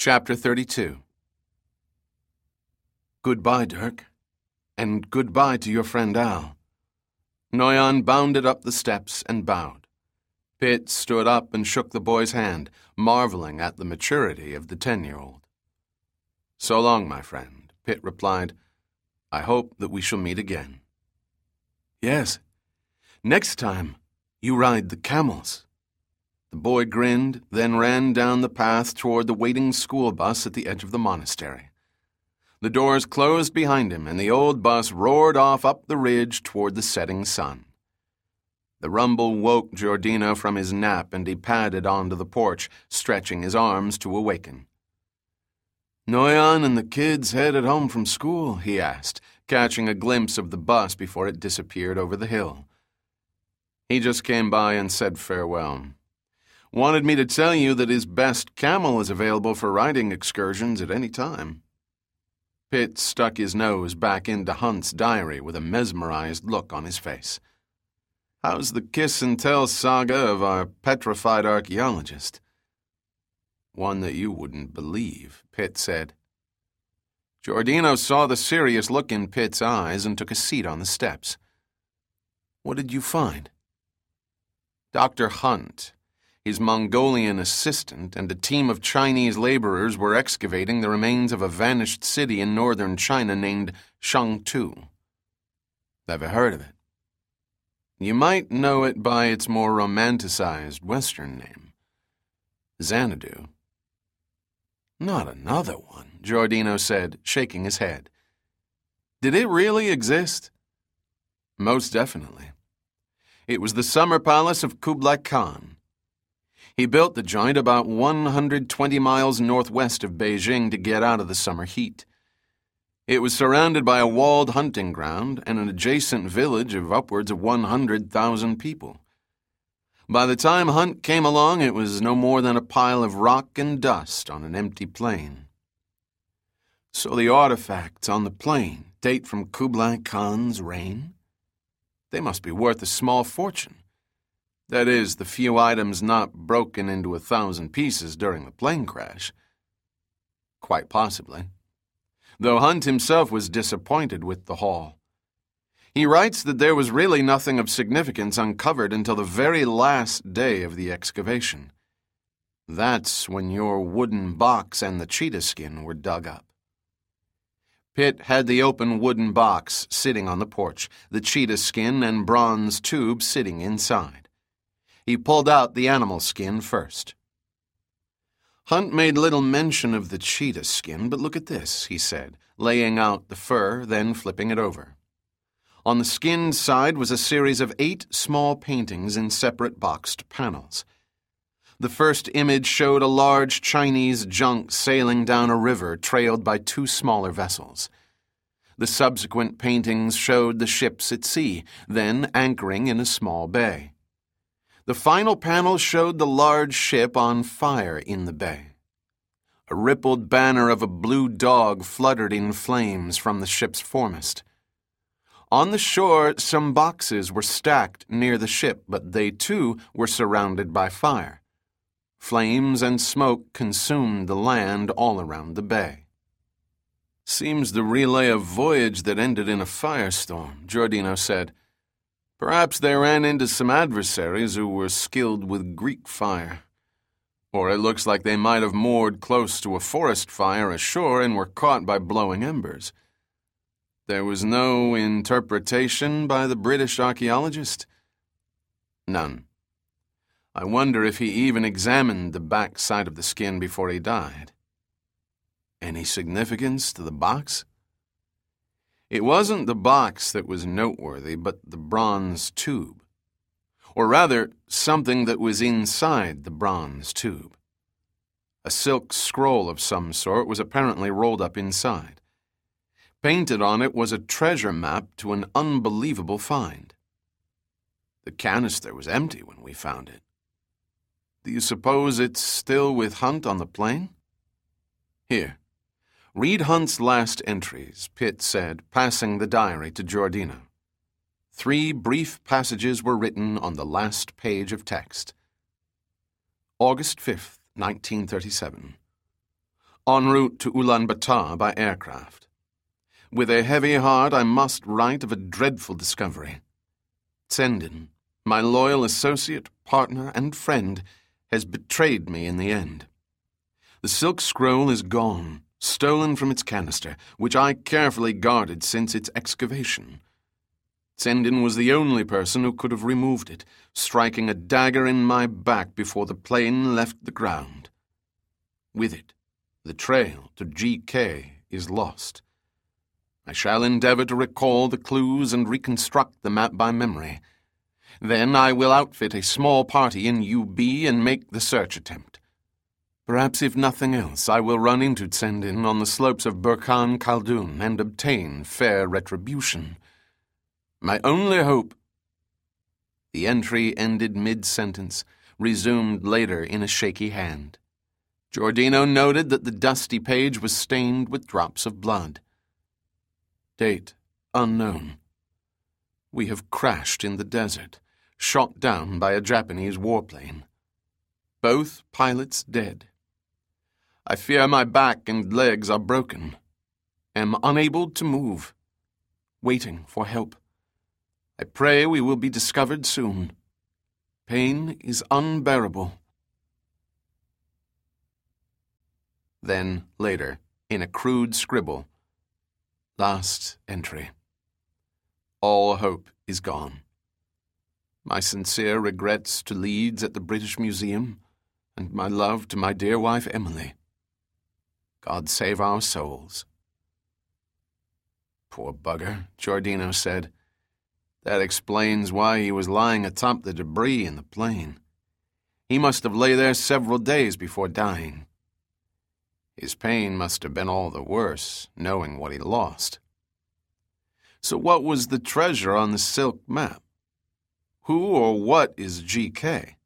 Chapter 32. Goodbye, Dirk, and goodbye to your friend Al. Noyan bounded up the steps and bowed. Pitt stood up and shook the boy's hand, marveling at the maturity of the 10-year-old. So long, my friend, Pitt replied. I hope that we shall meet again. Yes, next time you ride the camels. The boy grinned, then ran down the path toward the waiting school bus at the edge of the monastery. The doors closed behind him, and the old bus roared off up the ridge toward the setting sun. The rumble woke Giordino from his nap, and he padded onto the porch, stretching his arms to awaken. Noyan and the kids headed home from school, he asked, catching a glimpse of the bus before it disappeared over the hill. He just came by and said farewell. Wanted me to tell you that his best camel is available for riding excursions at any time. Pitt stuck his nose back into Hunt's diary with a mesmerized look on his face. How's the kiss and tell saga of our petrified archaeologist? One that you wouldn't believe, Pitt said. Giordino saw the serious look in Pitt's eyes and took a seat on the steps. What did you find? Dr. Hunt, his Mongolian assistant, and a team of Chinese laborers were excavating the remains of a vanished city in northern China named Shangtu. Never heard of it. You might know it by its more romanticized Western name, Xanadu. Not another one, Giordino said, shaking his head. Did it really exist? Most definitely. It was the summer palace of Kublai Khan. He built the joint about 120 miles northwest of Beijing to get out of the summer heat. It was surrounded by a walled hunting ground and an adjacent village of upwards of 100,000 people. By the time Hunt came along, it was no more than a pile of rock and dust on an empty plain. So the artifacts on the plain date from Kublai Khan's reign? They must be worth a small fortune. That is, the few items not broken into 1,000 pieces during the plane crash. Quite possibly. Though Hunt himself was disappointed with the haul. He writes that there was really nothing of significance uncovered until the very last day of the excavation. That's when your wooden box and the cheetah skin were dug up. Pitt had the open wooden box sitting on the porch, the cheetah skin and bronze tube sitting inside. He pulled out the animal skin first. Hunt made little mention of the cheetah skin, but look at this, he said, laying out the fur, then flipping it over. On the skinned side was a series of 8 small paintings in separate boxed panels. The first image showed a large Chinese junk sailing down a river trailed by 2 smaller vessels. The subsequent paintings showed the ships at sea, then anchoring in a small bay. The final panel showed the large ship on fire in the bay. A rippled banner of a blue dog fluttered in flames from the ship's foremast. On the shore, some boxes were stacked near the ship, but they too were surrounded by fire. Flames and smoke consumed the land all around the bay. Seems the relay of voyage that ended in a firestorm, Giordino said. Perhaps they ran into some adversaries who were skilled with Greek fire. Or it looks like they might have moored close to a forest fire ashore and were caught by blowing embers. There was no interpretation by the British archaeologist? None. I wonder if he even examined the back side of the skin before he died. Any significance to the box? It wasn't the box that was noteworthy, but the bronze tube. Or rather, something that was inside the bronze tube. A silk scroll of some sort was apparently rolled up inside. Painted on it was a treasure map to an unbelievable find. The canister was empty when we found it. Do you suppose it's still with Hunt on the plane? Here. Read Hunt's last entries, Pitt said, passing the diary to Giordino. 3 brief passages were written on the last page of text. August 5th, 1937. en route to Ulaanbaatar by aircraft. With a heavy heart, I must write of a dreadful discovery. Tsendin, my loyal associate, partner, and friend, has betrayed me in the end. The silk scroll is gone, stolen from its canister, which I carefully guarded since its excavation. Tsendin was the only person who could have removed it, striking a dagger in my back before the plane left the ground. With it, the trail to GK is lost. I shall endeavor to recall the clues and reconstruct the map by memory. Then I will outfit a small party in UB and make the search attempt. Perhaps if nothing else, I will run into Tsendin on the slopes of Burkhan Khaldun and obtain fair retribution. My only hope— The entry ended mid-sentence, resumed later in a shaky hand. Giordino noted that the dusty page was stained with drops of blood. Date unknown. We have crashed in the desert, shot down by a Japanese warplane. Both pilots dead. I fear my back and legs are broken. Am unable to move. Waiting for help. I pray we will be discovered soon. Pain is unbearable. Then, later, in a crude scribble, last entry. All hope is gone. My sincere regrets to Leeds at the British Museum, and my love to my dear wife Emily. God save our souls. Poor bugger, Giordino said. That explains why he was lying atop the debris in the plane. He must have lay there several days before dying. His pain must have been all the worse, knowing what he lost. So what was the treasure on the silk map? Who or what is GK?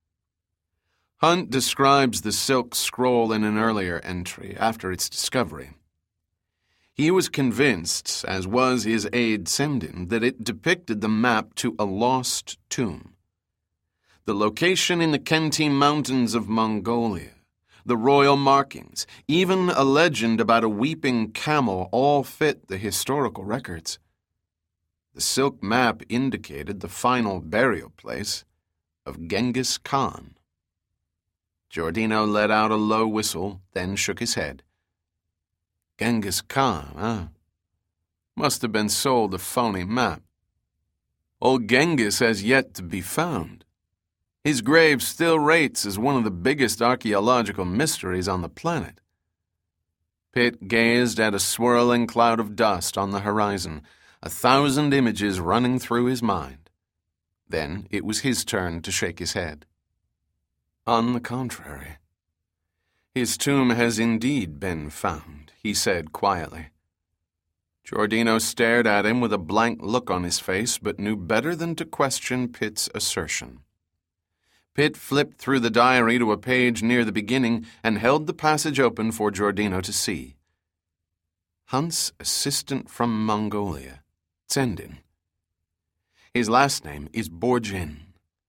Hunt describes the silk scroll in an earlier entry, after its discovery. He was convinced, as was his aide Tsendin, that it depicted the map to a lost tomb. The location in the Khenti Mountains of Mongolia, the royal markings, even a legend about a weeping camel all fit the historical records. The silk map indicated the final burial place of Genghis Khan. Giordino let out a low whistle, then shook his head. Genghis Khan, huh? Must have been sold a phony map. Old Genghis has yet to be found. His grave still rates as one of the biggest archaeological mysteries on the planet. Pitt gazed at a swirling cloud of dust on the horizon, 1,000 images running through his mind. Then it was his turn to shake his head. On the contrary, his tomb has indeed been found, he said quietly. Giordino stared at him with a blank look on his face, but knew better than to question Pitt's assertion. Pitt flipped through the diary to a page near the beginning and held the passage open for Giordino to see. Hunt's assistant from Mongolia, Tsendin. His last name is Borgin.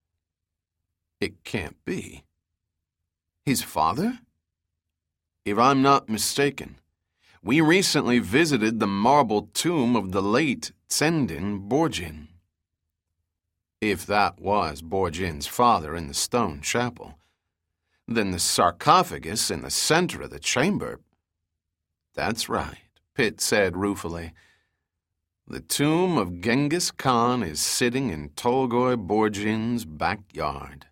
It can't be. His father? If I'm not mistaken, we recently visited the marble tomb of the late Tsendin Borgin. If that was Borgin's father in the stone chapel, then the sarcophagus in the center of the chamber— That's right, Pitt said ruefully. The tomb of Genghis Khan is sitting in Tolgoi Borgin's backyard.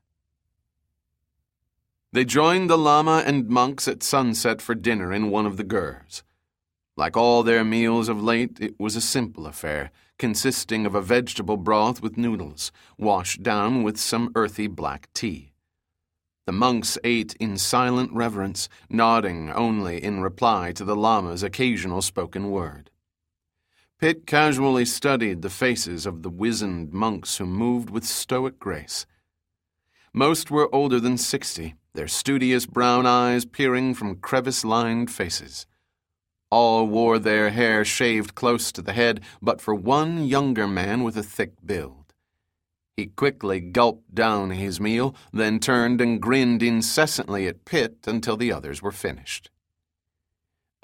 They joined the lama and monks at sunset for dinner in one of the gurs. Like all their meals of late, it was a simple affair, consisting of a vegetable broth with noodles, washed down with some earthy black tea. The monks ate in silent reverence, nodding only in reply to the lama's occasional spoken word. Pitt casually studied the faces of the wizened monks who moved with stoic grace. Most were older than 60, their studious brown eyes peering from crevice-lined faces. All wore their hair shaved close to the head, but for one younger man with a thick build. He quickly gulped down his meal, then turned and grinned incessantly at Pitt until the others were finished.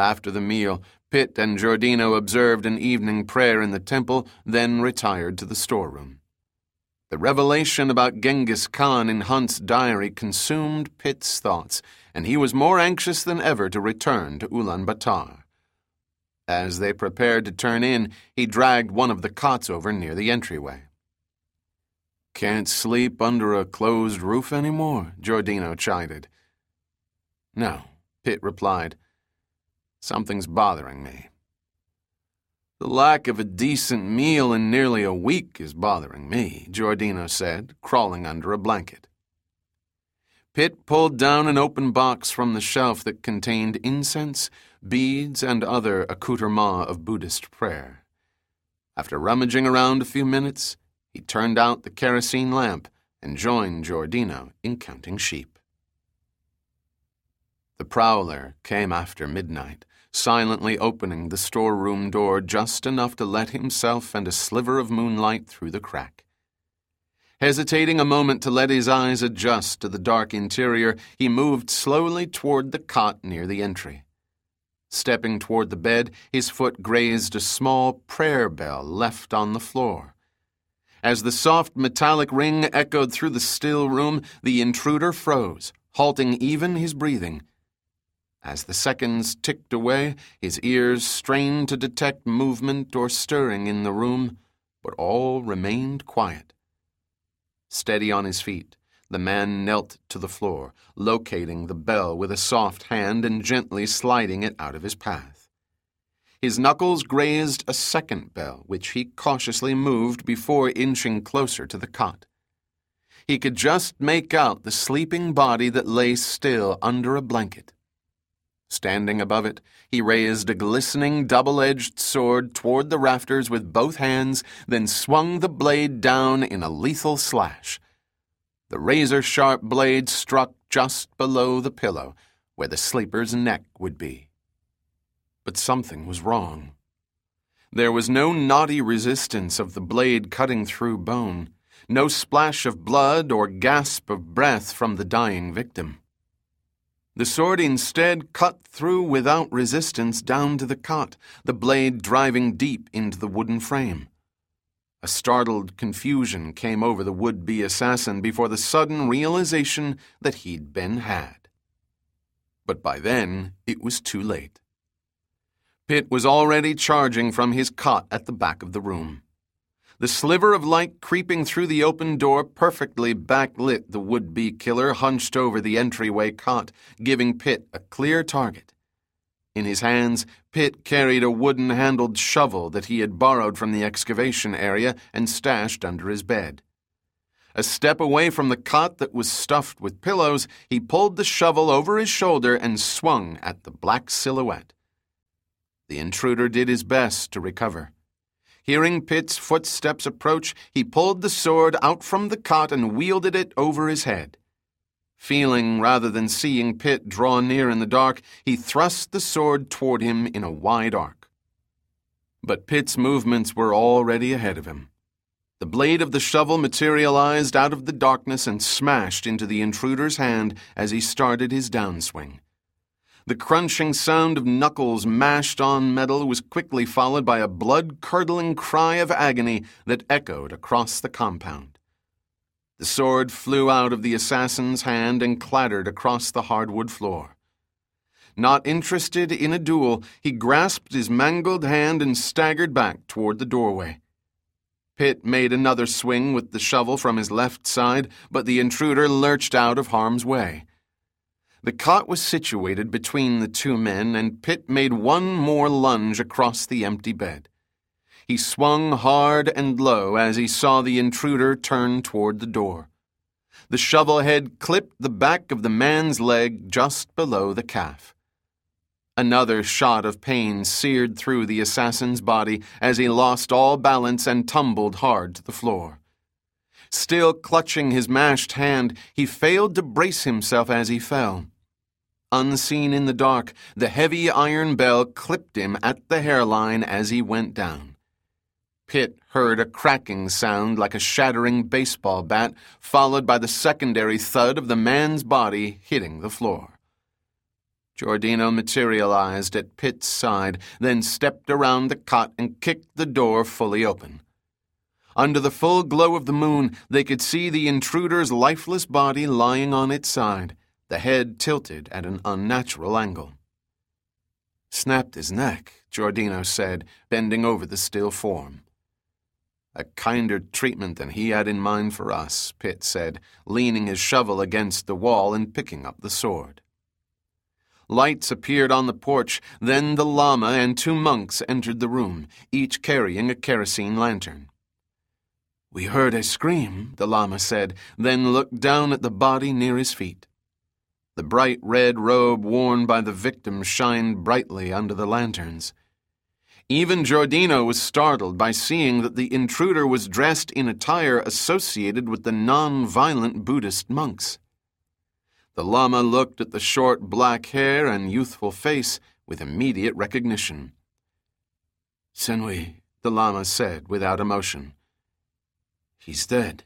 After the meal, Pitt and Giordino observed an evening prayer in the temple, then retired to the storeroom. The revelation about Genghis Khan in Hunt's diary consumed Pitt's thoughts, and he was more anxious than ever to return to Ulaanbaatar. As they prepared to turn in, he dragged one of the cots over near the entryway. "Can't sleep under a closed roof anymore?" Giordino chided. "No," Pitt replied. "Something's bothering me." "The lack of a decent meal in nearly a week is bothering me," Giordino said, crawling under a blanket. Pitt pulled down an open box from the shelf that contained incense, beads, and other accoutrements of Buddhist prayer. After rummaging around a few minutes, he turned out the kerosene lamp and joined Giordino in counting sheep. The prowler came after midnight, silently opening the storeroom door just enough to let himself and a sliver of moonlight through the crack. Hesitating a moment to let his eyes adjust to the dark interior, he moved slowly toward the cot near the entry. Stepping toward the bed, his foot grazed a small prayer bell left on the floor. As the soft metallic ring echoed through the still room, the intruder froze, halting even his breathing. As the seconds ticked away, his ears strained to detect movement or stirring in the room, but all remained quiet. Steady on his feet, the man knelt to the floor, locating the bell with a soft hand and gently sliding it out of his path. His knuckles grazed a second bell, which he cautiously moved before inching closer to the cot. He could just make out the sleeping body that lay still under a blanket. Standing above it, he raised a glistening double-edged sword toward the rafters with both hands, then swung the blade down in a lethal slash. The razor-sharp blade struck just below the pillow, where the sleeper's neck would be. But something was wrong. There was no naughty resistance of the blade cutting through bone, no splash of blood or gasp of breath from the dying victim. The sword instead cut through without resistance down to the cot, the blade driving deep into the wooden frame. A startled confusion came over the would-be assassin before the sudden realization that he'd been had. But by then, it was too late. Pitt was already charging from his cot at the back of the room. The sliver of light creeping through the open door perfectly backlit the would-be killer hunched over the entryway cot, giving Pitt a clear target. In his hands, Pitt carried a wooden-handled shovel that he had borrowed from the excavation area and stashed under his bed. A step away from the cot that was stuffed with pillows, he pulled the shovel over his shoulder and swung at the black silhouette. The intruder did his best to recover. Hearing Pitt's footsteps approach, he pulled the sword out from the cot and wielded it over his head. Feeling rather than seeing Pitt draw near in the dark, he thrust the sword toward him in a wide arc. But Pitt's movements were already ahead of him. The blade of the shovel materialized out of the darkness and smashed into the intruder's hand as he started his downswing. The crunching sound of knuckles mashed on metal was quickly followed by a blood-curdling cry of agony that echoed across the compound. The sword flew out of the assassin's hand and clattered across the hardwood floor. Not interested in a duel, he grasped his mangled hand and staggered back toward the doorway. Pitt made another swing with the shovel from his left side, but the intruder lurched out of harm's way. The cot was situated between the two men, and Pitt made one more lunge across the empty bed. He swung hard and low as he saw the intruder turn toward the door. The shovel head clipped the back of the man's leg just below the calf. Another shot of pain seared through the assassin's body as he lost all balance and tumbled hard to the floor. Still clutching his mashed hand, he failed to brace himself as he fell. Unseen in the dark, the heavy iron bell clipped him at the hairline as he went down. Pitt heard a cracking sound like a shattering baseball bat, followed by the secondary thud of the man's body hitting the floor. Giordino materialized at Pitt's side, then stepped around the cot and kicked the door fully open. Under the full glow of the moon, they could see the intruder's lifeless body lying on its side, the head tilted at an unnatural angle. "Snapped his neck," Giordino said, bending over the still form. "A kinder treatment than he had in mind for us," Pitt said, leaning his shovel against the wall and picking up the sword. Lights appeared on the porch, then the Lama and 2 monks entered the room, each carrying a kerosene lantern. "We heard a scream," the Lama said, then looked down at the body near his feet. The bright red robe worn by the victim shined brightly under the lanterns. Even Giordino was startled by seeing that the intruder was dressed in attire associated with the non-violent Buddhist monks. The Lama looked at the short black hair and youthful face with immediate recognition. "Senwi," the Lama said without emotion. "He's dead."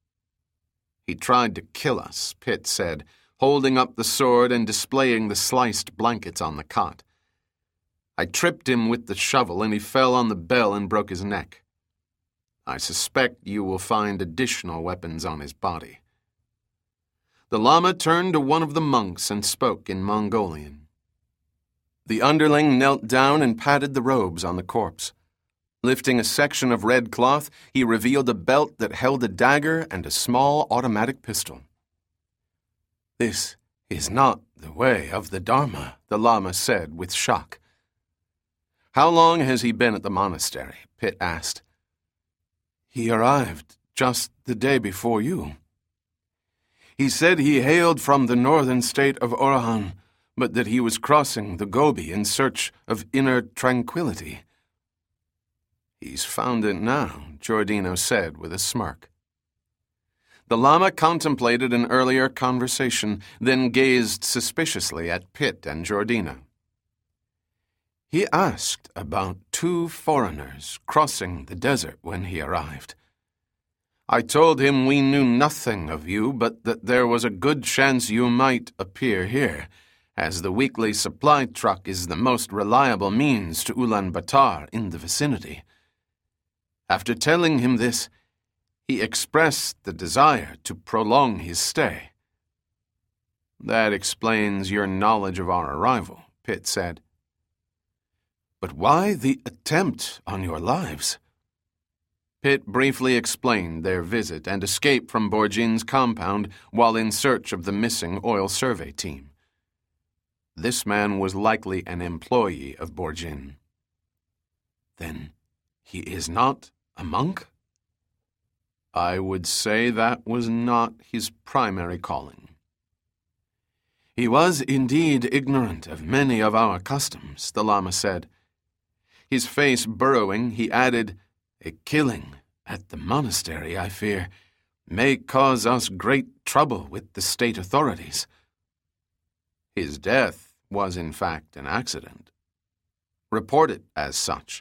"He tried to kill us," Pitt said, holding up the sword and displaying the sliced blankets on the cot. "I tripped him with the shovel and he fell on the bell and broke his neck. I suspect you will find additional weapons on his body." The Lama turned to one of the monks and spoke in Mongolian. The underling knelt down and patted the robes on the corpse. Lifting a section of red cloth, he revealed a belt that held a dagger and a small automatic pistol. "This is not the way of the Dharma," the Lama said with shock. "How long has he been at the monastery?" Pitt asked. "He arrived just the day before you. He said he hailed from the northern state of Orahan, but that he was crossing the Gobi in search of inner tranquility." "He's found it now," Giordino said with a smirk. The Lama contemplated an earlier conversation, then gazed suspiciously at Pitt and Giordino. "He asked about 2 foreigners crossing the desert when he arrived. I told him we knew nothing of you, but that there was a good chance you might appear here, as the weekly supply truck is the most reliable means to Ulaanbaatar in the vicinity. After telling him this, he expressed the desire to prolong his stay." "That explains your knowledge of our arrival," Pitt said. "But why the attempt on your lives?" Pitt briefly explained their visit and escape from Borgin's compound while in search of the missing oil survey team. This man was likely an employee of Borgin. "Then he is not a monk?" "I would say that was not his primary calling." "He was indeed ignorant of many of our customs," the Lama said. His face burrowing, he added, "A killing at the monastery, I fear, may cause us great trouble with the state authorities." "His death was in fact an accident. Report it as such."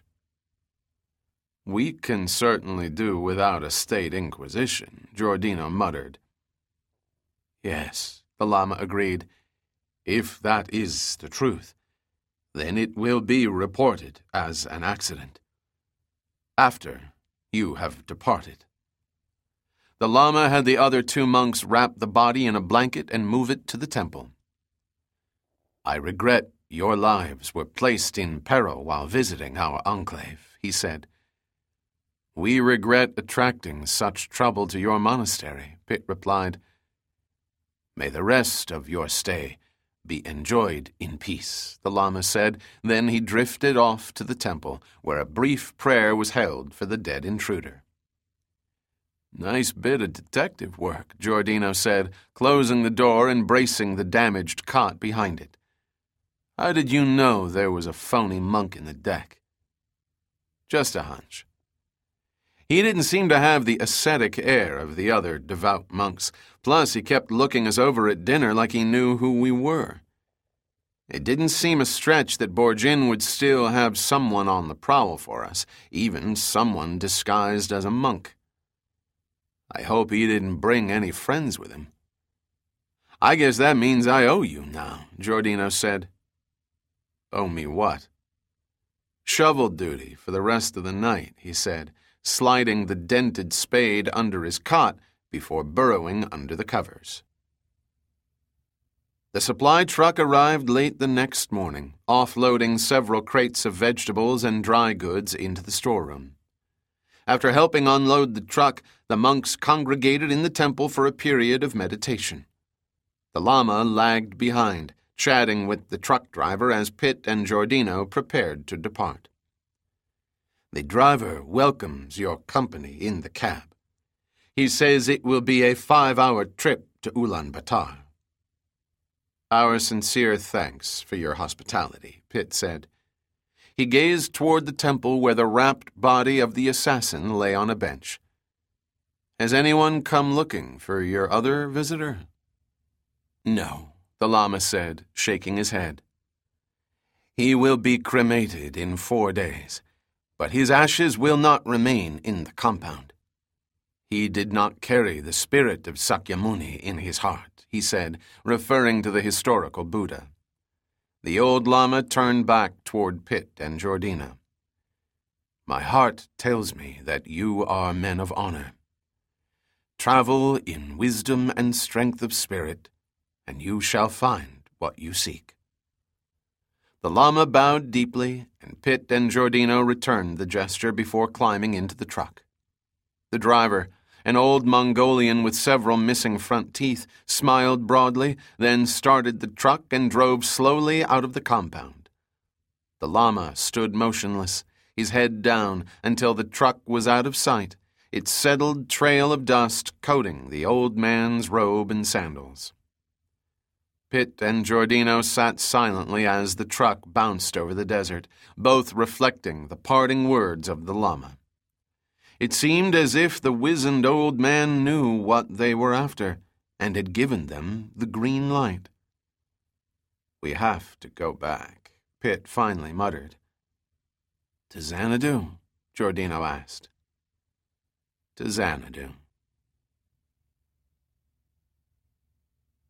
"We can certainly do without a state inquisition," Giordino muttered. "Yes," the Lama agreed. "If that is the truth, then it will be reported as an accident. After you have departed." The Lama had the other 2 monks wrap the body in a blanket and move it to the temple. "I regret your lives were placed in peril while visiting our enclave," he said. "We regret attracting such trouble to your monastery," Pitt replied. "May the rest of your stay be enjoyed in peace," the Lama said. Then he drifted off to the temple, where a brief prayer was held for the dead intruder. "Nice bit of detective work," Giordino said, closing the door and bracing the damaged cot behind it. "How did you know there was a phony monk in the deck?" "Just a hunch." He didn't seem to have the ascetic air of the other devout monks. Plus, he kept looking us over at dinner like he knew who we were. It didn't seem a stretch that Borgin would still have someone on the prowl for us, even someone disguised as a monk. I hope he didn't bring any friends with him. "I guess that means I owe you now," Giordino said. Owe me what? Shovel duty for the rest of the night, he said, sliding the dented spade under his cot before burrowing under the covers. The supply truck arrived late the next morning, offloading several crates of vegetables and dry goods into the storeroom. After helping unload the truck, the monks congregated in the temple for a period of meditation. The Lama lagged behind, chatting with the truck driver as Pitt and Giordino prepared to depart. The driver welcomes your company in the cab. He says it will be a 5-hour trip to Ulaanbaatar. Our sincere thanks for your hospitality, Pitt said. He gazed toward the temple where the wrapped body of the assassin lay on a bench. Has anyone come looking for your other visitor? No, the Lama said, shaking his head. He will be cremated in 4 days, but his ashes will not remain in the compound. He did not carry the spirit of Sakyamuni in his heart, he said, referring to the historical Buddha. The old Lama turned back toward Pitt and Giordino. My heart tells me that you are men of honor. Travel in wisdom and strength of spirit, and you shall find what you seek. The Lama bowed deeply, and Pitt and Giordino returned the gesture before climbing into the truck. The driver, an old Mongolian with several missing front teeth, smiled broadly, then started the truck and drove slowly out of the compound. The Lama stood motionless, his head down, until the truck was out of sight, its settled trail of dust coating the old man's robe and sandals. Pitt and Giordino sat silently as the truck bounced over the desert, both reflecting the parting words of the Lama. It seemed as if the wizened old man knew what they were after and had given them the green light. We have to go back, Pitt finally muttered. To Xanadu? Giordino asked. To Xanadu.